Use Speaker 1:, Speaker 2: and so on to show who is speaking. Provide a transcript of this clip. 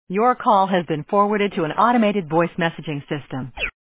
Speaker 1: Your call has been forwarded to an automated voice messaging system.